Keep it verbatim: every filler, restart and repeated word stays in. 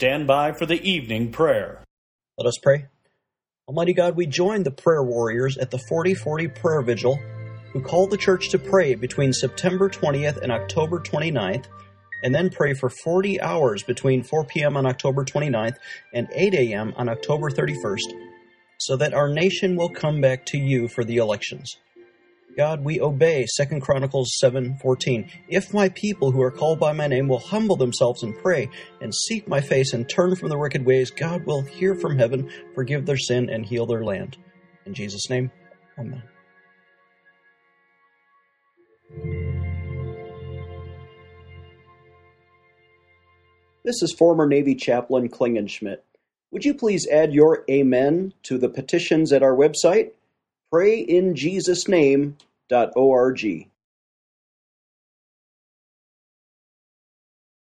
stand by for the evening prayer. Let us pray. Almighty God, we join the prayer warriors at the forty forty prayer vigil who called the church to pray between September twentieth and October twenty-ninth, and then pray for forty hours between four p.m. on October twenty-ninth and eight a.m. on October thirty-first, so that our nation will come back to you for the elections. God, we obey Second Chronicles seven fourteen. If my people who are called by my name will humble themselves and pray and seek my face and turn from their wicked ways, God will hear from heaven, forgive their sin, and heal their land. In Jesus' name, amen. This is former Navy Chaplain Klingenschmidt. Would you please add your amen to the petitions at our website? pray in jesus name dot org.